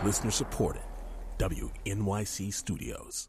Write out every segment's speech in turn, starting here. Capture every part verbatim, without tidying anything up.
Listener supported. W N Y C Studios.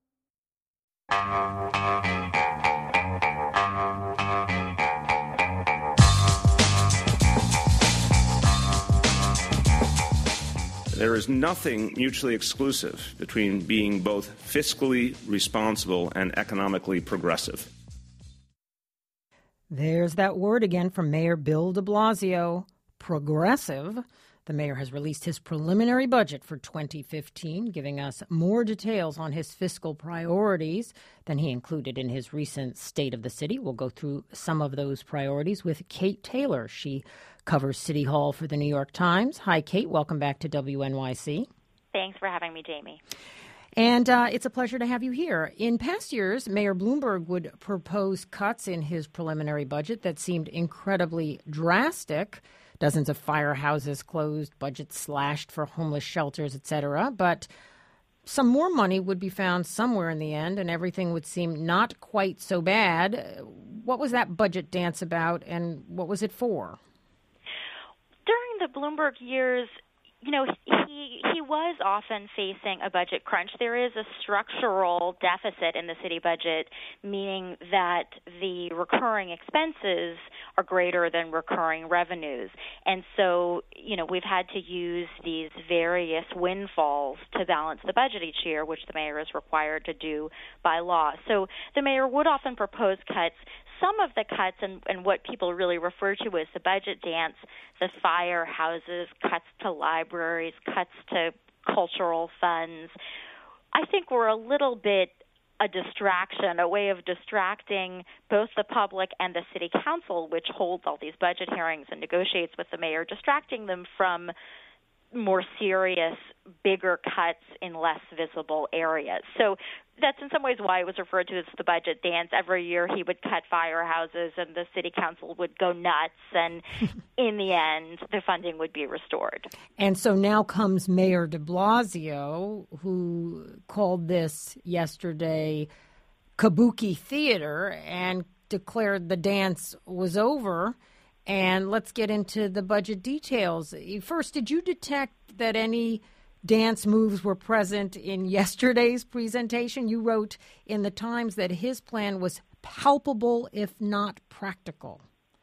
There is nothing mutually exclusive between being both fiscally responsible and economically progressive. There's that word again from Mayor Bill de Blasio, progressive. The mayor has released his preliminary budget for twenty fifteen, giving us more details on his fiscal priorities than he included in his recent State of the City. We'll go through some of those priorities with Kate Taylor. She covers City Hall for the New York Times. Hi, Kate. Welcome back to W N Y C. Thanks for having me, Jamie. And uh, it's a pleasure to have you here. In past years, Mayor Bloomberg would propose cuts in his preliminary budget that seemed incredibly drastic. Dozens of firehouses closed, budgets slashed for homeless shelters, et cetera. But some more money would be found somewhere in the end, and everything would seem not quite so bad. What was that budget dance about, and what was it for? During the Bloomberg years, you know, he he was often facing a budget crunch. There is a structural deficit in the city budget, meaning that the recurring expenses are greater than recurring revenues. And so, you know, we've had to use these various windfalls to balance the budget each year, which the mayor is required to do by law. So the mayor would often propose cuts. Some of the cuts, and, and what people really refer to as the budget dance, the firehouses, cuts to libraries, cuts to cultural funds, I think were a little bit a distraction, a way of distracting both the public and the city council, which holds all these budget hearings and negotiates with the mayor, distracting them from more serious, bigger cuts in less visible areas. So that's in some ways why it was referred to as the budget dance. Every year he would cut firehouses and the city council would go nuts, and in the end, the funding would be restored. And so now comes Mayor de Blasio, who called this yesterday kabuki theater and declared the dance was over. And let's get into the budget details. First, did you detect that any dance moves were present in yesterday's presentation? You wrote in the Times that his plan was palpable, if not practical.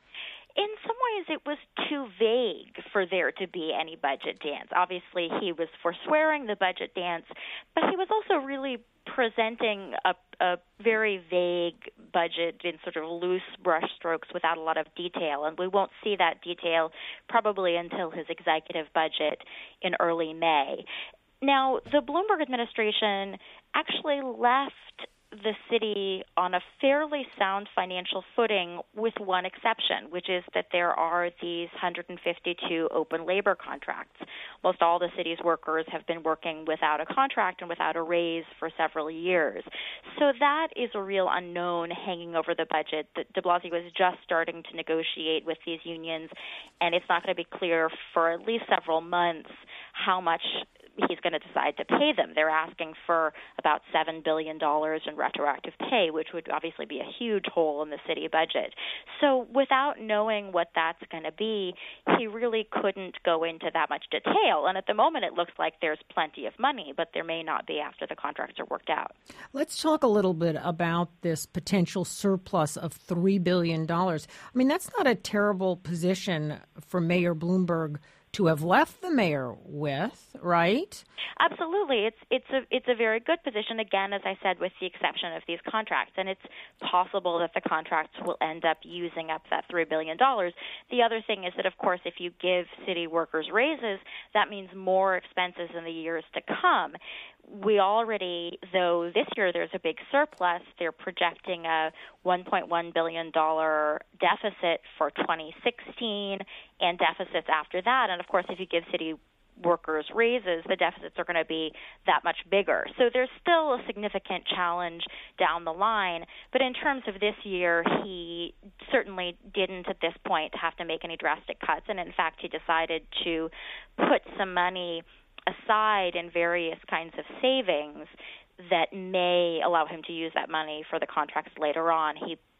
In some ways, it was too vague for there to be any budget dance. Obviously, he was forswearing the budget dance, but he was also really presenting a, a very vague budget in sort of loose brushstrokes without a lot of detail, and we won't see that detail probably until his executive budget in early May. Now, the Bloomberg administration actually left the city on a fairly sound financial footing with one exception, which is that there are these one hundred fifty-two open labor contracts. Most all the city's workers have been working without a contract and without a raise for several years. So that is a real unknown hanging over the budget. De Blasio was just starting to negotiate with these unions, and it's not going to be clear for at least several months how much he's going to decide to pay them. They're asking for about seven billion dollars in retroactive pay, which would obviously be a huge hole in the city budget. So without knowing what that's going to be, he really couldn't go into that much detail. And at the moment, it looks like there's plenty of money, but there may not be after the contracts are worked out. Let's talk a little bit about this potential surplus of three billion dollars. I mean, that's not a terrible position for Mayor Bloomberg to have left the mayor with, right? Absolutely. It's it's a it's a very good position, again, as I said, with the exception of these contracts. And it's possible that the contracts will end up using up that three billion dollars. The other thing is that, of course, if you give city workers raises, that means more expenses in the years to come. We already, though this year there's a big surplus, they're projecting a one point one billion dollars deficit for twenty sixteen and deficits after that. And, of course, if you give city workers raises, the deficits are going to be that much bigger. So there's still a significant challenge down the line. But in terms of this year, he certainly didn't at this point have to make any drastic cuts. And, in fact, he decided to put some money aside in various kinds of savings that may allow him to use that money for the contracts later on. He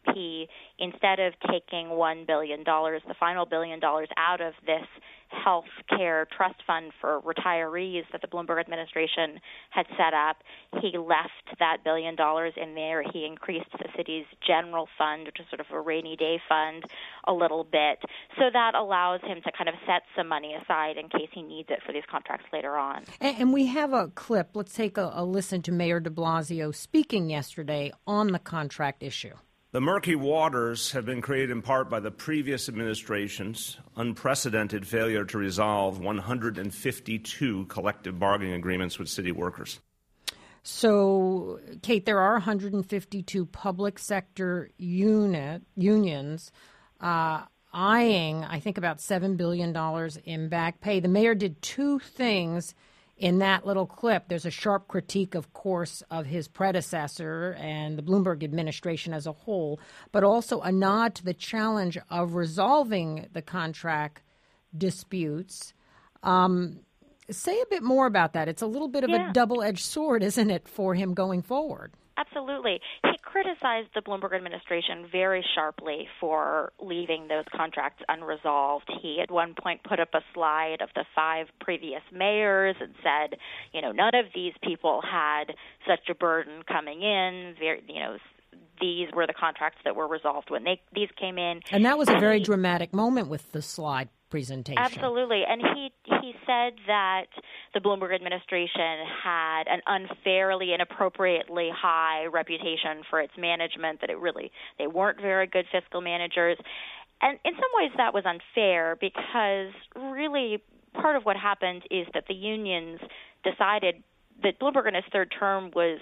P, instead of taking one billion dollars, the final billion dollars out of this health care trust fund for retirees that the Bloomberg administration had set up, he left that billion dollars in there. He increased the city's general fund, which is sort of a rainy day fund, a little bit. So that allows him to kind of set some money aside in case he needs it for these contracts later on. And, and we have a clip. Let's take a, a listen to Mayor de Blasio speaking yesterday on the contract issue. The murky waters have been created in part by the previous administration's unprecedented failure to resolve one hundred fifty-two collective bargaining agreements with city workers. So, Kate, there are one hundred fifty-two public sector unit unions uh, eyeing, I think, about seven billion dollars in back pay. The mayor did two things in that little clip. There's a sharp critique, of course, of his predecessor and the Bloomberg administration as a whole, but also a nod to the challenge of resolving the contract disputes. Um, say a bit more about that. It's a little bit of yeah. a double-edged sword, isn't it, for him going forward? Absolutely. He criticized the Bloomberg administration very sharply for leaving those contracts unresolved. He at one point put up a slide of the five previous mayors and said, you know, none of these people had such a burden coming in. Very, you know, these were the contracts that were resolved when they these came in. And that was a and very he, dramatic moment with the slide presentation. Absolutely. And he he said that the Bloomberg administration had an unfairly and appropriately high reputation for its management, that it really they weren't very good fiscal managers. And in some ways that was unfair, because really part of what happened is that the unions decided that Bloomberg in his third term was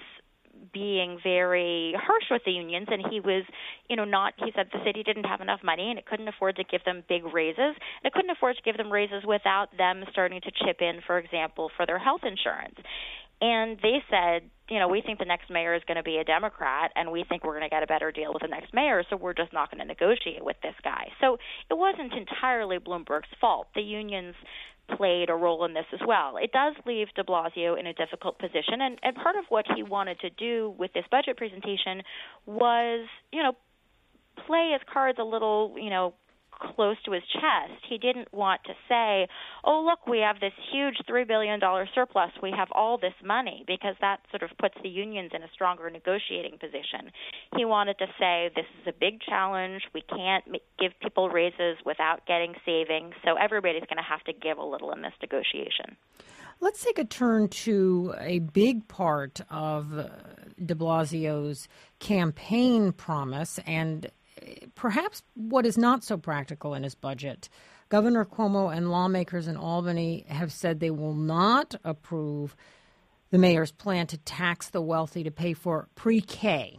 being very harsh with the unions, and he was, you know, not, he said the city didn't have enough money and it couldn't afford to give them big raises. And it couldn't afford to give them raises without them starting to chip in, for example, for their health insurance. And they said, you know, we think the next mayor is going to be a Democrat, and we think we're going to get a better deal with the next mayor, so we're just not going to negotiate with this guy. So it wasn't entirely Bloomberg's fault. The unions played a role in this as well. It does leave de Blasio in a difficult position, and, and part of what he wanted to do with this budget presentation was, you know, play his cards a little, you know, close to his chest. He didn't want to say, oh, look, we have this huge three billion dollars surplus, we have all this money, because that sort of puts the unions in a stronger negotiating position. He wanted to say, this is a big challenge, we can't give people raises without getting savings, so everybody's going to have to give a little in this negotiation. Let's take a turn to a big part of de Blasio's campaign promise, and perhaps what is not so practical in his budget. Governor Cuomo and lawmakers in Albany have said they will not approve the mayor's plan to tax the wealthy to pay for pre-K.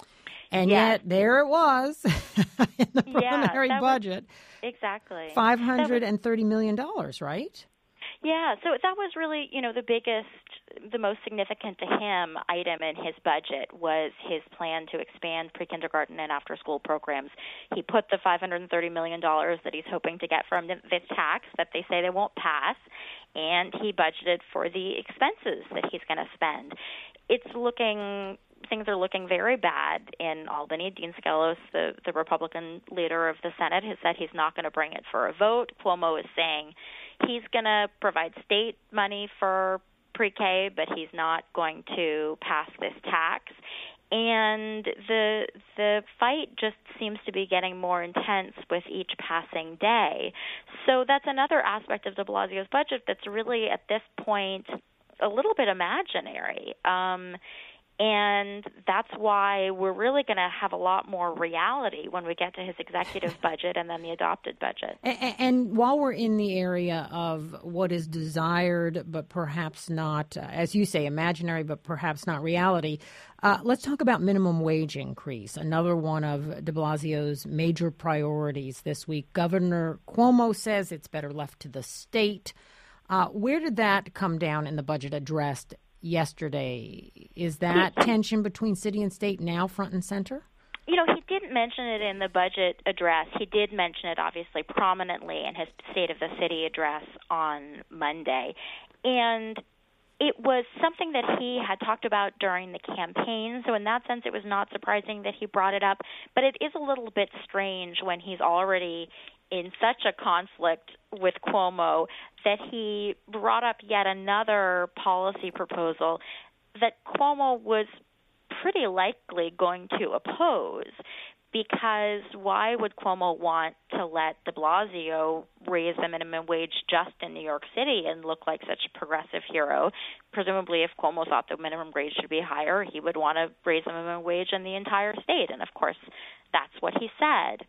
And yes. yet there it was in the preliminary yeah, budget. Was, exactly. five hundred thirty million dollars, right? Yeah, so that was really, you know, the biggest, the most significant to him item in his budget was his plan to expand pre-kindergarten and after-school programs. He put the five hundred thirty million dollars that he's hoping to get from this tax that they say they won't pass, and he budgeted for the expenses that he's going to spend. It's looking... Things are looking very bad in Albany. Dean Skelos, the, the Republican leader of the Senate, has said he's not going to bring it for a vote. Cuomo is saying he's going to provide state money for pre-K, but he's not going to pass this tax. And the the fight just seems to be getting more intense with each passing day. So that's another aspect of de Blasio's budget that's really, at this point, a little bit imaginary. Um And that's why we're really going to have a lot more reality when we get to his executive budget and then the adopted budget. And, and while we're in the area of what is desired but perhaps not, uh, as you say, imaginary but perhaps not reality, uh, let's talk about minimum wage increase, another one of de Blasio's major priorities this week. Governor Cuomo says it's better left to the state. Uh, where did that come down in the budget address yesterday? Is that tension between city and state now front and center? You know, he didn't mention it in the budget address. He did mention it, obviously, prominently in his State of the City address on Monday. And it was something that he had talked about during the campaign, so in that sense it was not surprising that he brought it up, but it is a little bit strange when he's already in such a conflict with Cuomo that he brought up yet another policy proposal that Cuomo was pretty likely going to oppose, because why would Cuomo want to let de Blasio raise the minimum wage just in New York City and look like such a progressive hero? Presumably, if Cuomo thought the minimum wage should be higher, he would want to raise the minimum wage in the entire state, and of course, that's what he said.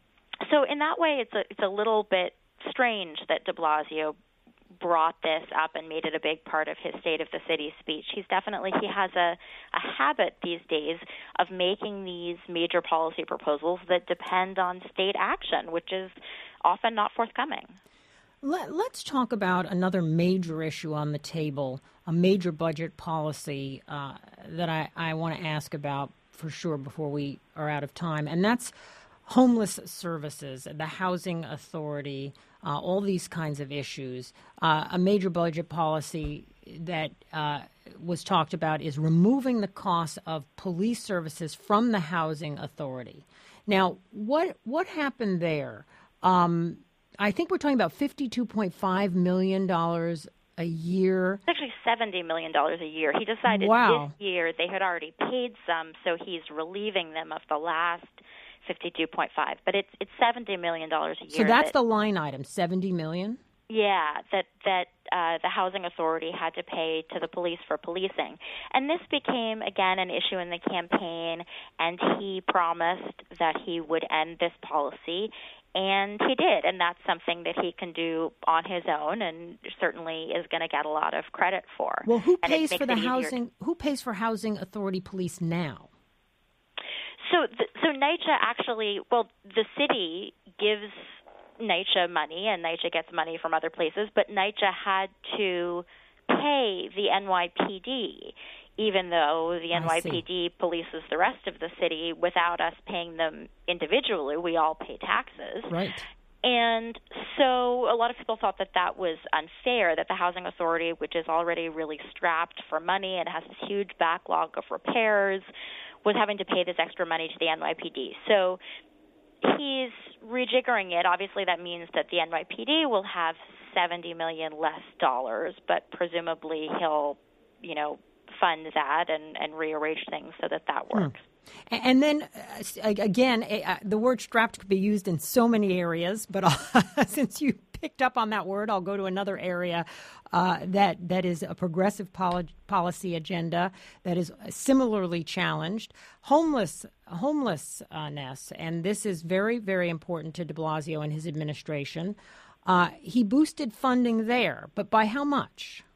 So in that way, it's a, it's a little bit strange that de Blasio brought this up and made it a big part of his State of the City speech. He's definitely, he has a, a habit these days of making these major policy proposals that depend on state action, which is often not forthcoming. Let, let's talk about another major issue on the table, a major budget policy uh, that I, I want to ask about for sure before we are out of time, and that's homeless services, the housing authority, uh, all these kinds of issues. Uh, a major budget policy that uh, was talked about is removing the cost of police services from the housing authority. Now, what what happened there? Um, I think we're talking about fifty-two point five million dollars a year. It's actually seventy million dollars a year. He decided wow. this year they had already paid some, so he's relieving them of the last fifty-two point five, but it's it's seventy million dollars a year. So that's that, the line item, seventy million dollars? Yeah, that that uh, the housing authority had to pay to the police for policing. And this became, again, an issue in the campaign, and he promised that he would end this policy, and he did, and that's something that he can do on his own and certainly is going to get a lot of credit for. Well, who and pays for the easier. housing? Who pays for housing authority police now? So, the, so NYCHA actually, well, the city gives NYCHA money, and NYCHA gets money from other places, but NYCHA had to pay the N Y P D, even though the N Y P D polices the rest of the city without us paying them individually. We all pay taxes. Right. And so a lot of people thought that that was unfair, that the Housing Authority, which is already really strapped for money and has this huge backlog of repairs, was having to pay this extra money to the N Y P D. So he's rejiggering it. Obviously, that means that the N Y P D will have seventy million dollars less dollars, but presumably he'll, you know, fund that and, and rearrange things so that that works. Hmm. And then, uh, again, uh, the word strapped could be used in so many areas, but since you picked up on that word, I'll go to another area uh, that that is a progressive poli- policy agenda that is similarly challenged. Homeless, homelessness, and this is very, very important to de Blasio and his administration. Uh, he boosted funding there, but by how much?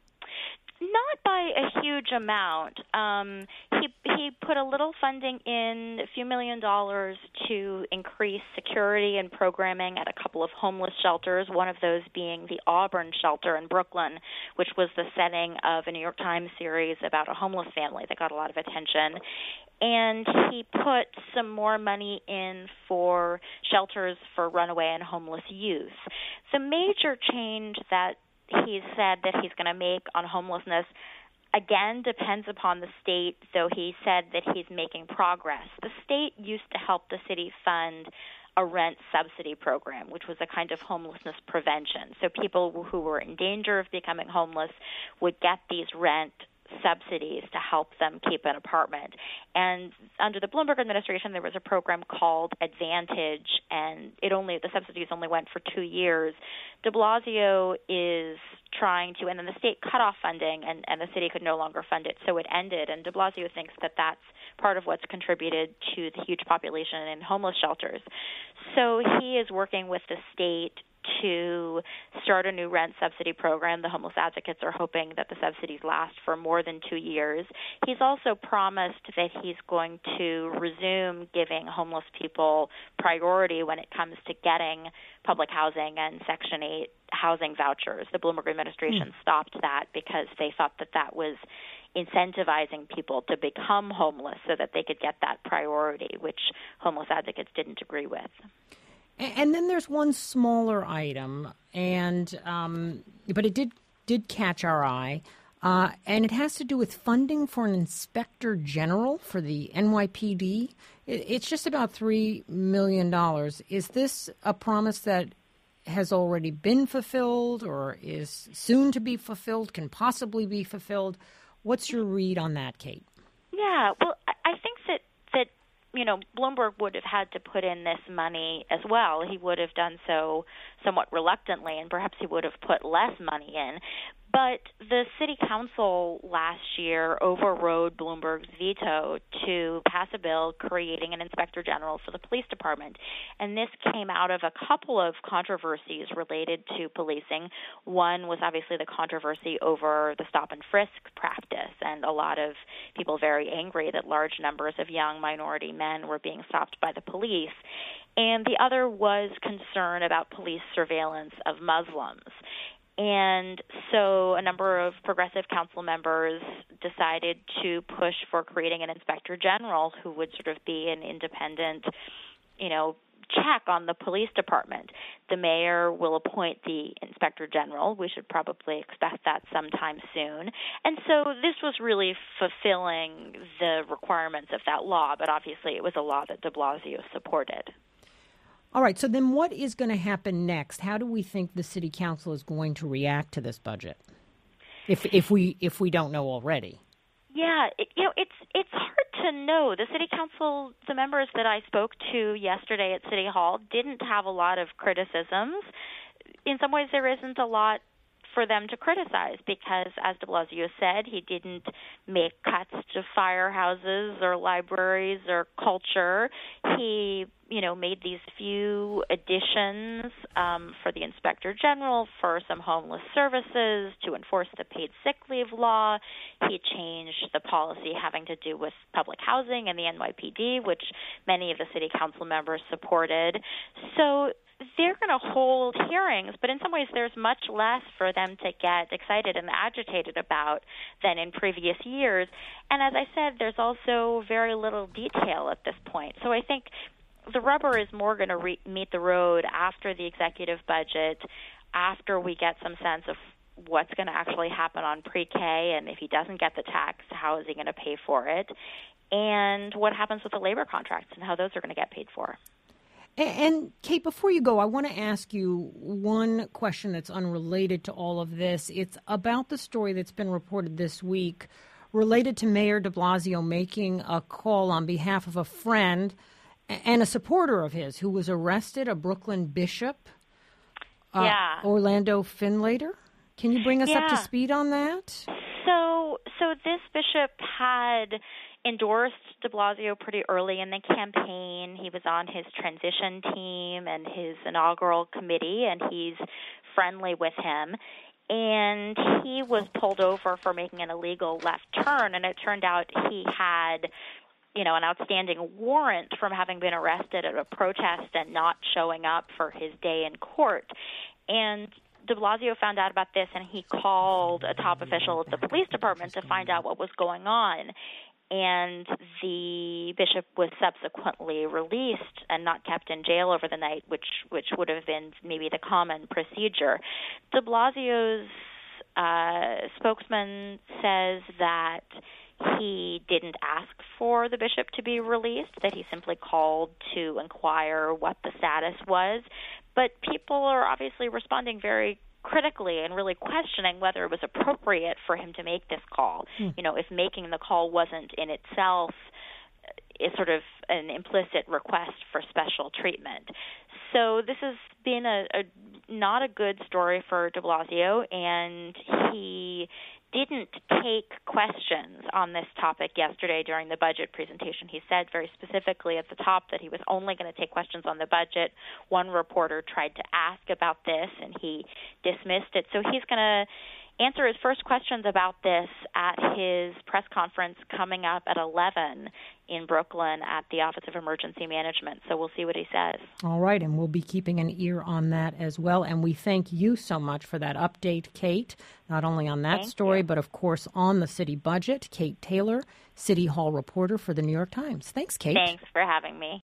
Not by a huge amount. Um, he he put a little funding in, a few million dollars, to increase security and programming at a couple of homeless shelters, one of those being the Auburn shelter in Brooklyn, which was the setting of a New York Times series about a homeless family that got a lot of attention. And he put some more money in for shelters for runaway and homeless youth. The major change that he said that he's going to make on homelessness, again, depends upon the state, though he said that he's making progress. The state used to help the city fund a rent subsidy program, which was a kind of homelessness prevention. So people who were in danger of becoming homeless would get these rent subsidies to help them keep an apartment. And under the Bloomberg administration, there was a program called Advantage, and it only the subsidies only went for two years. De Blasio is trying to, and then the state cut off funding, and, and the city could no longer fund it, so it ended. And de Blasio thinks that that's part of what's contributed to the huge population in homeless shelters. So he is working with the state to start a new rent subsidy program. The homeless advocates are hoping that the subsidies last for more than two years. He's also promised that he's going to resume giving homeless people priority when it comes to getting public housing and Section eight housing vouchers. The Bloomberg administration mm. stopped that because they thought that that was incentivizing people to become homeless so that they could get that priority, which homeless advocates didn't agree with. And then there's one smaller item, and um, but it did did catch our eye. Uh, and it has to do with funding for an inspector general for the N Y P D. It, it's just about three million dollars. Is this a promise that has already been fulfilled or is soon to be fulfilled, can possibly be fulfilled? What's your read on that, Kate? Yeah, well, I think that, that you know, Bloomberg would have had to put in this money as well. He would have done so somewhat reluctantly, and perhaps he would have put less money in. But the city council last year overrode Bloomberg's veto to pass a bill creating an inspector general for the police department. And this came out of a couple of controversies related to policing. One was obviously the controversy over the stop and frisk practice, and a lot of people very angry that large numbers of young minority men were being stopped by the police. And the other was concern about police surveillance of Muslims. And so a number of progressive council members decided to push for creating an inspector general who would sort of be an independent, you know, check on the police department. The mayor will appoint the inspector general. We should probably expect that sometime soon. And so this was really fulfilling the requirements of that law, but obviously it was a law that de Blasio supported. All right, so then what is going to happen next? How do we think the city council is going to react to this budget, if if we if we don't know already? Yeah, it, you know, it's it's hard to know. The city council, the members that I spoke to yesterday at City Hall didn't have a lot of criticisms. In some ways, there isn't a lot for them to criticize because, as de Blasio said, he didn't make cuts to firehouses or libraries or culture. He, you know, made these few additions um, for the inspector general, for some homeless services, to enforce the paid sick leave law. He changed the policy having to do with public housing and the N Y P D, which many of the city council members supported. So they're going to hold hearings, but in some ways there's much less for them to get excited and agitated about than in previous years. And as I said, there's also very little detail at this point. So I think the rubber is more going to re- meet the road after the executive budget, after we get some sense of what's going to actually happen on pre-K, and if he doesn't get the tax, how is he going to pay for it, and what happens with the labor contracts and how those are going to get paid for. And, Kate, before you go, I want to ask you one question that's unrelated to all of this. It's about the story that's been reported this week related to Mayor de Blasio making a call on behalf of a friend and a supporter of his who was arrested, a Brooklyn bishop, uh, yeah. Orlando Finlater. Can you bring us yeah. up to speed on that? So, so this bishop had endorsed de Blasio pretty early in the campaign. He was on his transition team and his inaugural committee, and he's friendly with him. And he was pulled over for making an illegal left turn, and it turned out he had, you know, an outstanding warrant from having been arrested at a protest and not showing up for his day in court. And de Blasio found out about this, and he called a top official at the police department to find out what was going on. And the bishop was subsequently released and not kept in jail over the night, which which would have been maybe the common procedure. De Blasio's uh, spokesman says that he didn't ask for the bishop to be released, that he simply called to inquire what the status was. But people are obviously responding very critically and really questioning whether it was appropriate for him to make this call. Hmm. You know, if making the call wasn't in itself is sort of an implicit request for special treatment. So this has been a, a not a good story for de Blasio, and he didn't take questions on this topic yesterday during the budget presentation. He said very specifically at the top that he was only going to take questions on the budget. One reporter tried to ask about this, and he dismissed it. So he's going to answer his first questions about this at his press conference coming up at eleven in Brooklyn at the Office of Emergency Management. So we'll see what he says. All right, and we'll be keeping an ear on that as well. And we thank you so much for that update, Kate, not only on that thank story, you. but of course on the city budget. Kate Taylor, City Hall reporter for the New York Times. Thanks, Kate. Thanks for having me.